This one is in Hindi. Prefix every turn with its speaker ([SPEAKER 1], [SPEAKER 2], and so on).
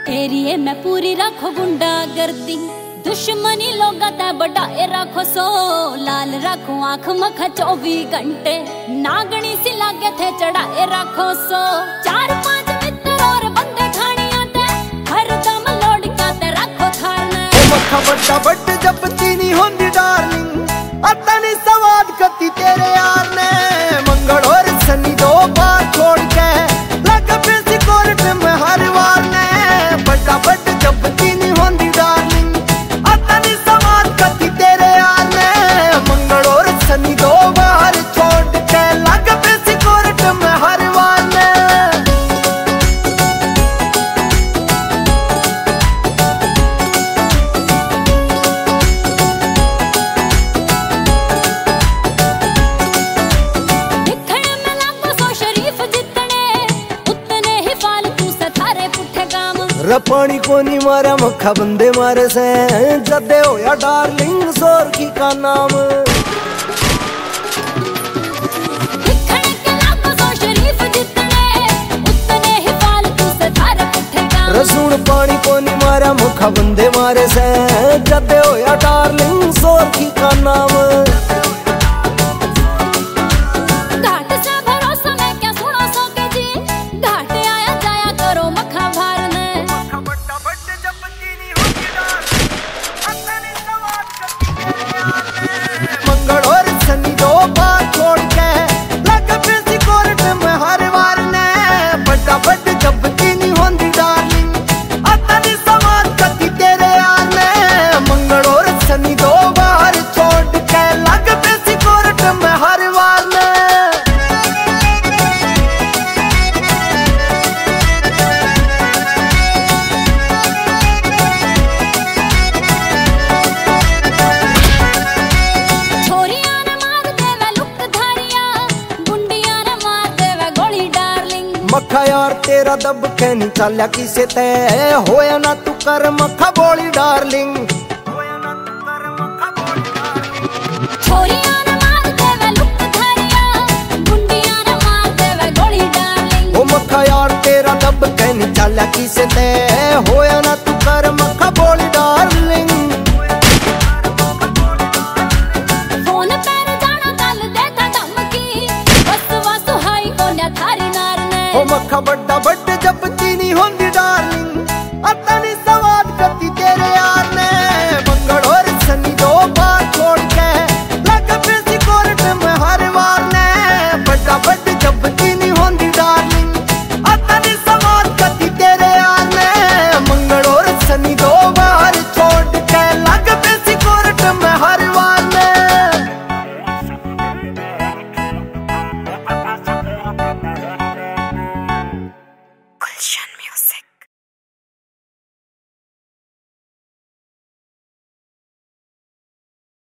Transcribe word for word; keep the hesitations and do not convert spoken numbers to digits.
[SPEAKER 1] एरिए में पूरी रखो गुंडा गर्दी, दुश्मनी लोग बढ़ाए रखो सो, लाल रखो आंख मखा चौबीस घंटे, नागणी सी लागे थे चढ़ाए रखो सो। चार पांच मित्र और बंदे खानी आते, हर दम लोड काते रखो थारने।
[SPEAKER 2] मखा बड्डा बड्ड जब तीनी होंदी डार्लिंग, अतनी सवाद कती तेरे यार ने। मंगल और शनि दो बार छोड़ के लग पे कोर्ट में हर वार ने। बड्डा बड्ड जब तीनी होंदी डार्लिंग, अतनी सवाद कती तेरे यार ने। मंगल और शनि दो बार छोड़ के लग पे कोर्ट में हर वार ने। रपानी को नहीं मारा मक्खा बंदे मारे से, जदे होया डार्लिंग जोर की का नाम। रसून पानी को नहीं मारा मक्खा बंदे मारे से, जदे होया डार्लिंग जोर की का नाम। मक्खा यार तेरा दब के नहीं चाल्या किसे ते, होया ना तू कर मक्खा बोली डार्लिंग।
[SPEAKER 1] छोरियां ना मार देवे लुक धारिया, गुंडियां ना मार देवे गोली डार्लिंग।
[SPEAKER 2] ओ मक्खा यार तेरा दब के नहीं चाल्या किसे ते, होया ना तू कर